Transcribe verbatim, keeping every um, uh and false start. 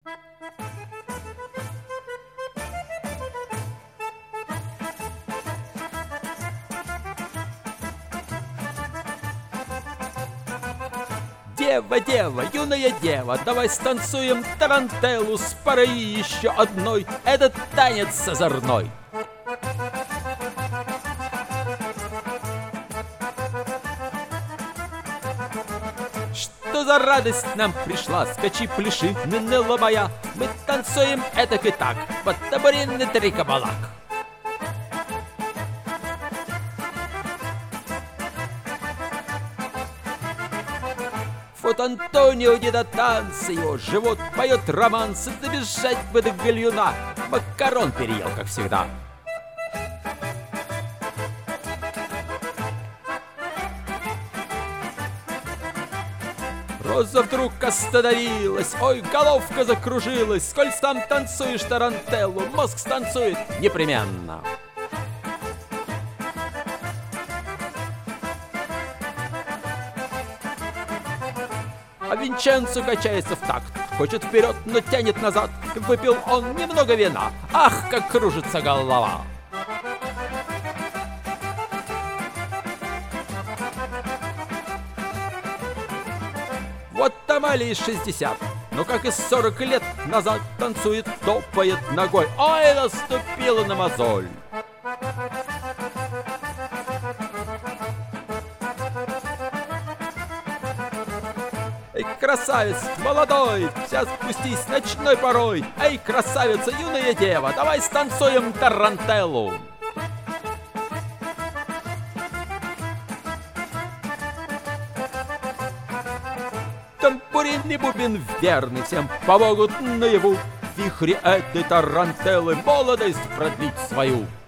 Дева, дева, юная дева, давай станцуем тарантеллу с парой еще одной, этот танец озорной. Что за радость нам пришла, скачи, пляши, Нинелла моя, мы танцуем этак и так, под табуринный трикобалак. Вот Антонио не до танца, его живот поет романсы, добежать бы до гальюна, макарон переел, как всегда. Роза вдруг остановилась, ой, головка закружилась, сколь сам танцуешь тарантеллу, мозг станцует непременно. А Винченцо качается в такт, хочет вперед, но тянет назад. Выпил он немного вина, ах, как кружится голова. Вот Тамалии шестьдесят, но как и сорок лет назад танцует, топает ногой. Ой, наступила на мозоль. Эй, красавец молодой, сейчас спустись ночной порой. Эй, красавица, юная дева, давай станцуем тарантеллу. Тамбурин и бубен верны, всем помогут наяву. В вихре этой тарантеллы молодость продлить свою.